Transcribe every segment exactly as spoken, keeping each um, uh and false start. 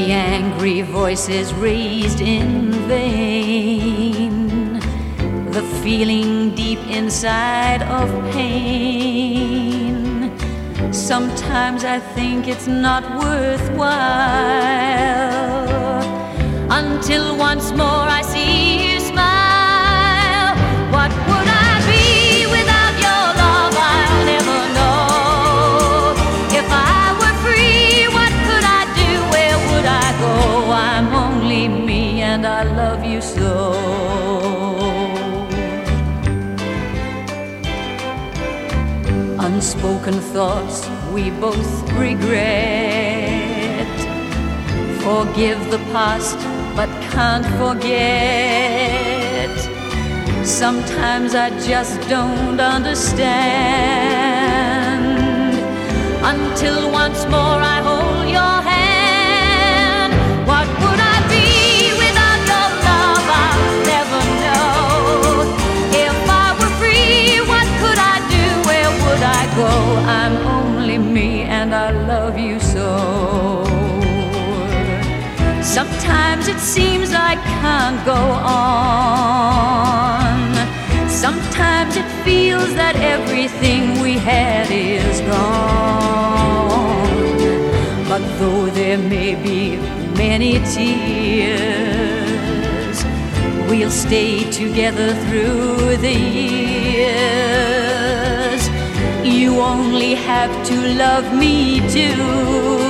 the angry voices raised in vain, the feeling deep inside of pain. Sometimes I think it's not worthwhile, until once more I see you smile. What would I be without your love? I'll never know. If I were free, what could I do? Where would I go? I'm only me and I love you so. Unspoken thoughts we both regret. Forgive the past but can't forget. Sometimes I just don't understand, until once more I hold your hand. What would I be without your love? I'll never know. If I were free, what could I do? Where would I go? I'm only me and I love you so. Sometimes it seems I can't go on. Sometimes it feels that everything we had is gone. But though there may be many tears, we'll stay together through the years. You only have to love me too.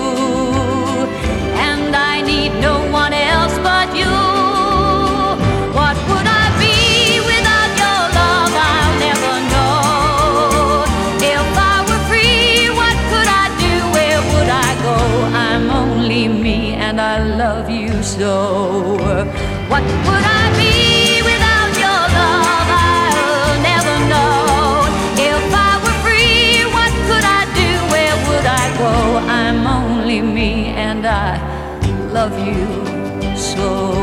No one else but you. What would I be without your love? I'll never know. If I were free, what could I do? Where would I go? I'm only me and I love you so. What would I be without your love? I'll never know. If I were free, what could I do? Where would I go? I'm only me and I love you so.